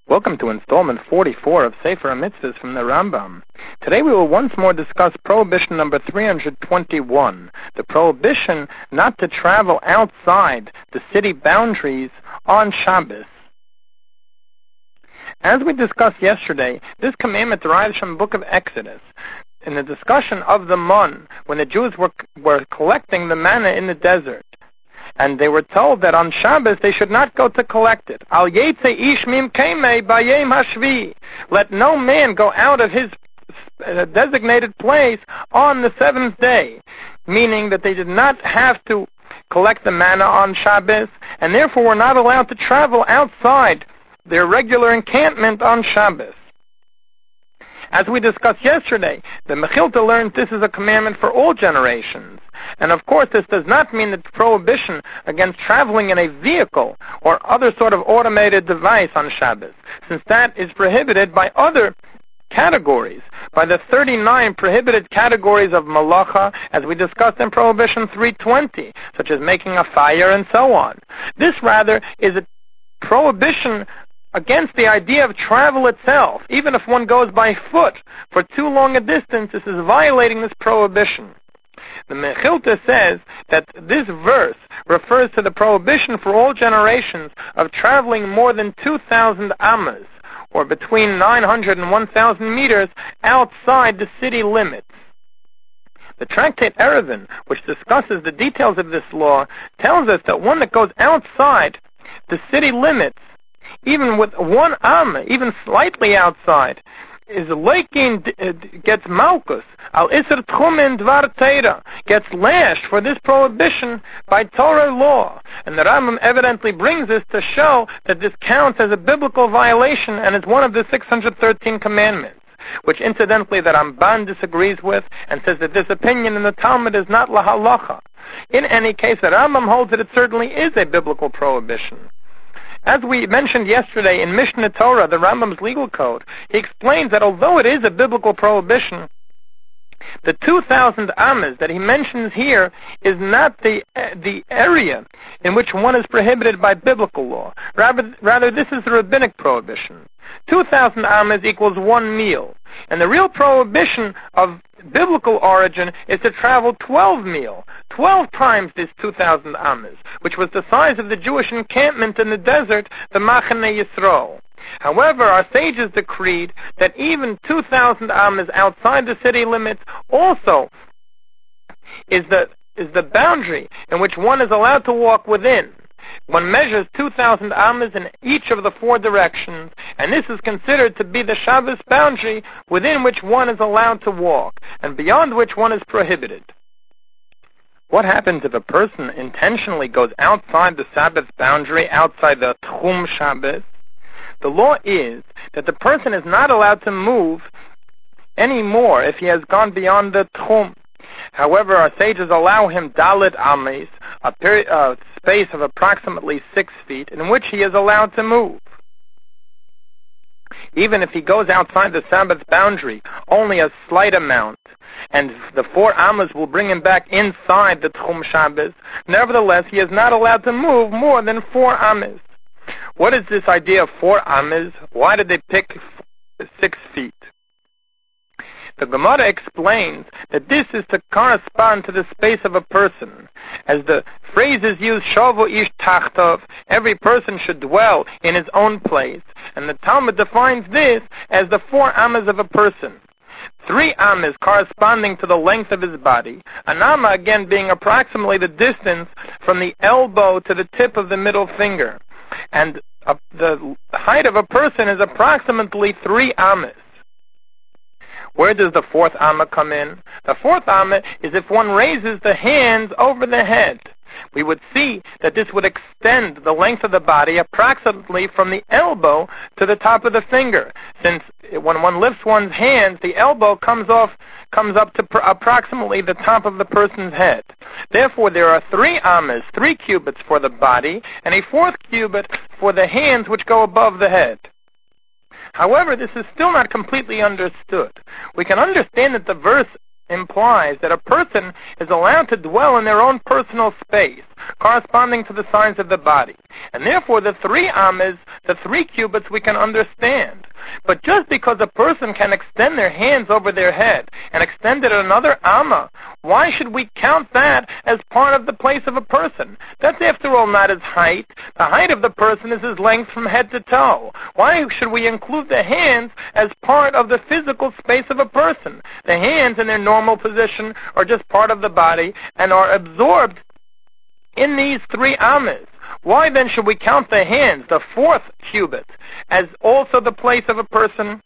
Welcome to installment 44 of Sefer HaMitzvahs from the Rambam. Today we will once more discuss prohibition number 321, the prohibition not to travel outside the city boundaries on Shabbos. As we discussed yesterday, this commandment derives from the book of Exodus. In the discussion of the Mun, when the Jews were collecting the manna in the desert, and they were told that on Shabbos they should not go to collect it. Al yetze ish mimkemei bayem hashvi. Let no man go out of his designated place on the seventh day, meaning that they did not have to collect the manna on Shabbos, and therefore were not allowed to travel outside their regular encampment on Shabbos. As we discussed yesterday, the Mechilta learned this is a commandment for all generations. And of course, this does not mean the prohibition against traveling in a vehicle or other sort of automated device on Shabbos, since that is prohibited by other categories, by the 39 prohibited categories of malacha, as we discussed in Prohibition 320, such as making a fire and so on. This, rather, is a prohibition against the idea of travel itself. Even if one goes by foot for too long a distance, this is violating this prohibition. The Mechilta says that this verse refers to the prohibition for all generations of traveling more than 2,000 amas, or between 900 and 1,000 meters, outside the city limits. The tractate Eruvin, which discusses the details of this law, tells us that one that goes outside the city limits, even with one amma, even slightly outside, is leikin, gets malchus, al iser tchumen dvar teira, gets lashed for this prohibition by Torah law. And the Rambam evidently brings this to show that this counts as a biblical violation and is one of the 613 commandments, which incidentally the Ramban disagrees with and says that this opinion in the Talmud is not lahalacha. In any case, the Rambam holds that it certainly is a biblical prohibition. As we mentioned yesterday in Mishnah Torah, the Rambam's legal code, he explains that although it is a biblical prohibition, the 2,000 amas that he mentions here is not the area in which one is prohibited by biblical law. Rather, this is the rabbinic prohibition. 2,000 amas equals one meal. And the real prohibition of biblical origin is to travel 12 meal, 12 times this 2,000 amas, which was the size of the Jewish encampment in the desert, the Machane Yisrael. However, our sages decreed that even 2,000 amas outside the city limits also is the boundary in which one is allowed to walk within. One measures 2,000 amas in each of the four directions, and this is considered to be the Shabbos boundary within which one is allowed to walk, and beyond which one is prohibited. What happens if a person intentionally goes outside the Sabbath boundary, outside the Tchum Shabbos? The law is that the person is not allowed to move anymore if he has gone beyond the Tchum. However, our sages allow him dalit ames, a space of approximately 6 feet, in which he is allowed to move. Even if he goes outside the Sabbath boundary, only a slight amount, and the 4 amas will bring him back inside the Tchum Shabbos, nevertheless, he is not allowed to move more than 4 amas. What is this idea of 4 amas? Why did they pick 6 feet? The Gemara explains that this is to correspond to the space of a person. As the phrase is used, Shovo ish tachtov, every person should dwell in his own place. And the Talmud defines this as the 4 amas of a person. 3 amas corresponding to the length of his body, an amma again being approximately the distance from the elbow to the tip of the middle finger. And the height of a person is approximately 3 amas. Where does the 4th amma come in? The 4th amma is if one raises the hands over the head. We would see that this would extend the length of the body approximately from the elbow to the top of the finger, since when one lifts one's hands, the elbow comes up to approximately the top of the person's head. Therefore, there are 3 amas, 3 cubits for the body, and a 4th cubit for the hands which go above the head. However, this is still not completely understood. We can understand that the verse implies that a person is allowed to dwell in their own personal space, corresponding to the size of the body. And therefore, the 3 amas, the 3 cubits, we can understand. But just because a person can extend their hands over their head and extend it another amma, why should we count that as part of the place of a person? That's, after all, not his height. The height of the person is his length from head to toe. Why should we include the hands as part of the physical space of a person? The hands in their normal position are just part of the body and are absorbed in these 3 amas. Why then should we count the hands, the 4th cubit, as also the place of a person?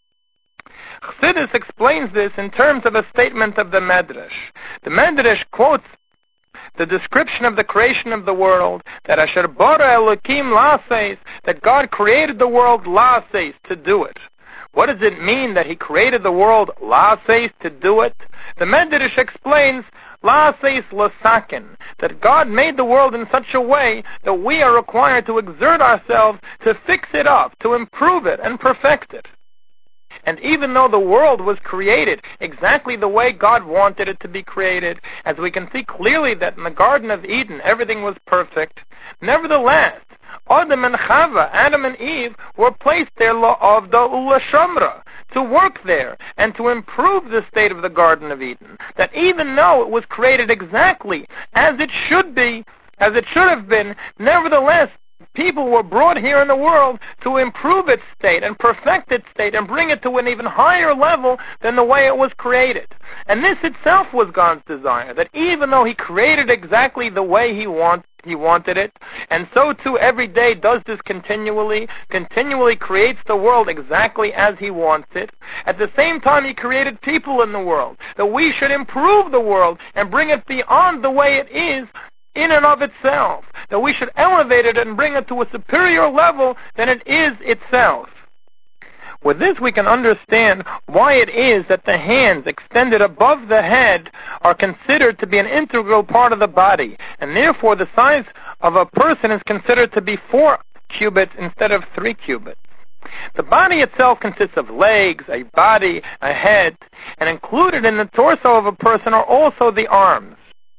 Chassidus explains this in terms of a statement of the Medrash. The Medrash quotes the description of the creation of the world, that Asher bara Elokim la'ases, that God created the world la'ases, to do it. What does it mean that He created the world la'ases, to do it? The Medrash explains la'ases l'saken, that God made the world in such a way that we are required to exert ourselves to fix it up, to improve it and perfect it. And even though the world was created exactly the way God wanted it to be created, as we can see clearly that in the Garden of Eden everything was perfect, nevertheless, Adam and Chava, Adam and Eve, were placed there of the Ula Shamra, to work there and to improve the state of the Garden of Eden. That even though it was created exactly as it should be, as it should have been, nevertheless, people were brought here in the world to improve its state and perfect its state and bring it to an even higher level than the way it was created. And this itself was God's desire, that even though He created exactly the way He wanted it, and so too every day does this continually creates the world exactly as He wants it. At the same time, He created people in the world, that we should improve the world and bring it beyond the way it is in and of itself, that we should elevate it and bring it to a superior level than it is itself. With this, we can understand why it is that the hands extended above the head are considered to be an integral part of the body, and therefore the size of a person is considered to be 4 cubits instead of 3 cubits. The body itself consists of legs, a body, a head, and included in the torso of a person are also the arms.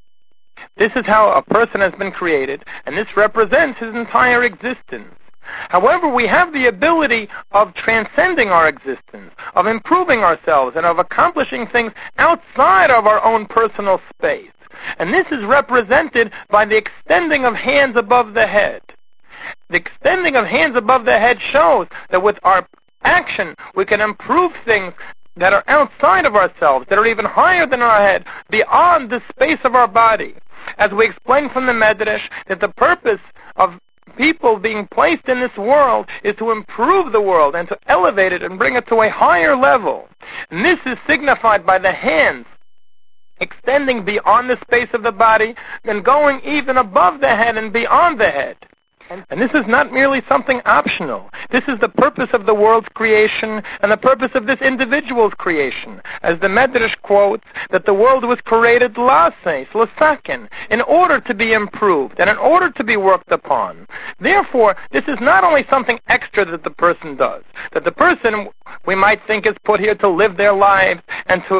This is how a person has been created, and this represents his entire existence. However, we have the ability of transcending our existence, of improving ourselves, and of accomplishing things outside of our own personal space. And this is represented by the extending of hands above the head. The extending of hands above the head shows that with our action, we can improve things that are outside of ourselves, that are even higher than our head, beyond the space of our body. As we explained from the Medrash, that the purpose of people being placed in this world is to improve the world and to elevate it and bring it to a higher level. And this is signified by the hands extending beyond the space of the body and going even above the head and beyond the head. And this is not merely something optional. This is the purpose of the world's creation and the purpose of this individual's creation. As the Medrash quotes, that the world was created la'ases, l'saken, in order to be improved and in order to be worked upon. Therefore, this is not only something extra that the person does, that the person, we might think, is put here to live their lives and to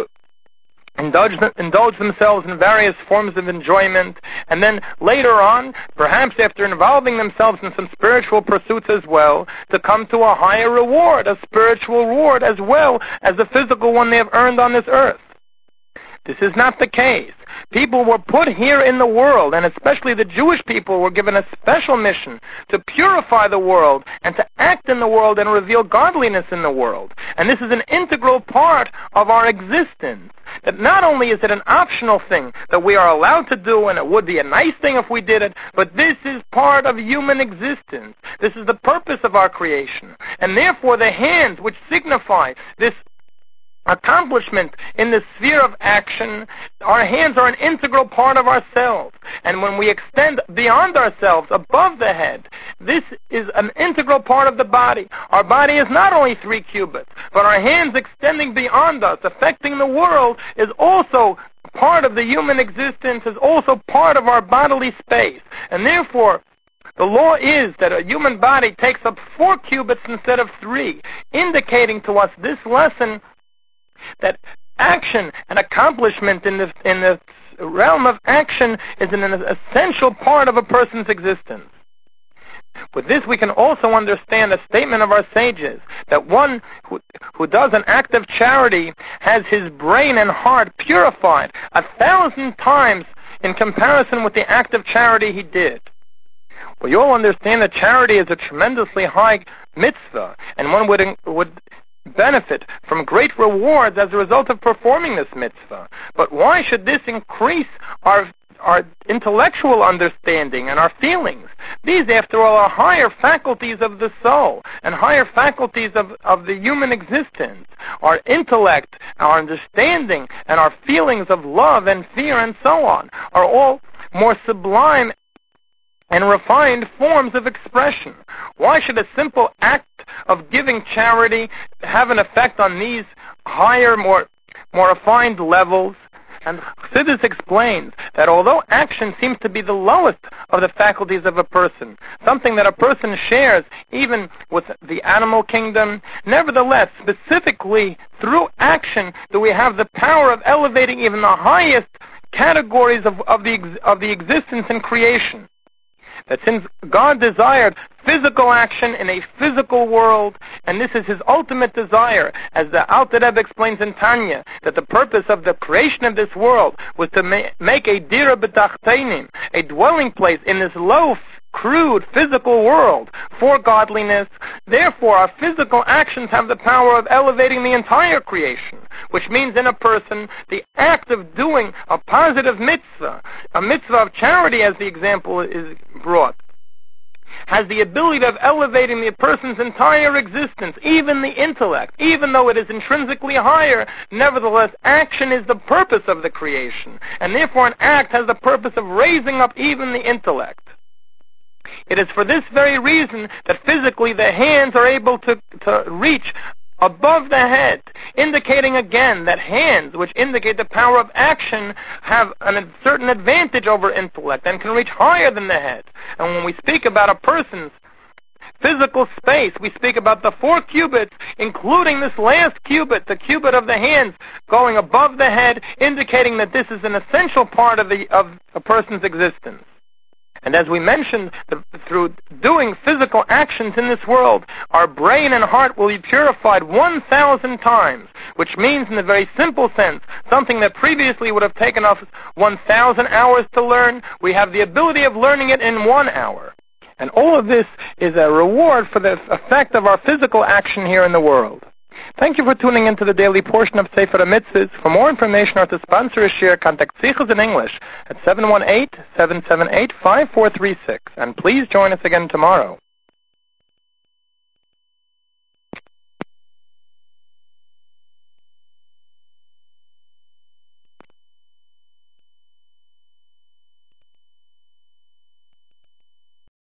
indulge themselves in various forms of enjoyment, and then later on, perhaps after involving themselves in some spiritual pursuits as well, to come to a higher reward, a spiritual reward as well as the physical one they have earned on this earth. This is not the case. People were put here in the world, and especially the Jewish people were given a special mission to purify the world and to act in the world and reveal godliness in the world. And this is an integral part of our existence. That not only is it an optional thing that we are allowed to do, and it would be a nice thing if we did it, but this is part of human existence. This is the purpose of our creation. And therefore the hands, which signify this accomplishment in the sphere of action, our hands are an integral part of ourselves. And when we extend beyond ourselves, above the head, this is an integral part of the body. Our body is not only 3 cubits, but our hands extending beyond us, affecting the world, is also part of the human existence, is also part of our bodily space. And therefore, the law is that a human body takes up 4 cubits instead of 3, indicating to us this lesson that action and accomplishment in the realm of action is an essential part of a person's existence. With this, we can also understand a statement of our sages that one who does an act of charity has his brain and heart purified 1,000 times in comparison with the act of charity he did. We all understand that charity is a tremendously high mitzvah, and one would benefit from great rewards as a result of performing this mitzvah. But why should this increase our intellectual understanding and our feelings? These, after all, are higher faculties of the soul and higher faculties of the human existence. Our intellect, our understanding, and our feelings of love and fear and so on are all more sublime and refined forms of expression. Why should a simple act of giving charity have an effect on these higher, more refined levels? And Chassidus explains that although action seems to be the lowest of the faculties of a person, something that a person shares even with the animal kingdom, nevertheless, specifically through action do we have the power of elevating even the highest categories of the existence in creation. That since God desired physical action in a physical world, and this is His ultimate desire, as the Alter Rebbe explains in Tanya, that the purpose of the creation of this world was to make a dira b'tachteinim, a dwelling place in this low, crude, physical world for godliness. Therefore, our physical actions have the power of elevating the entire creation, which means in a person, the act of doing a positive mitzvah, a mitzvah of charity as the example is brought, has the ability of elevating the person's entire existence, even the intellect. Even though it is intrinsically higher, nevertheless, action is the purpose of the creation, and therefore an act has the purpose of raising up even the intellect. It is for this very reason that physically the hands are able to reach above the head, indicating again that hands, which indicate the power of action, have a certain advantage over intellect and can reach higher than the head. And when we speak about a person's physical space, we speak about the 4 cubits, including this last cubit, the cubit of the hands, going above the head, indicating that this is an essential part of a person's existence. And as we mentioned, through doing physical actions in this world, our brain and heart will be purified 1,000 times, which means in a very simple sense, something that previously would have taken us 1,000 hours to learn, we have the ability of learning it in 1 hour. And all of this is a reward for the effect of our physical action here in the world. Thank you for tuning into the daily portion of Sefer HaMitzvahs. For more information or to sponsor a share, contact Sichos in English at 718-778-5436. And please join us again tomorrow.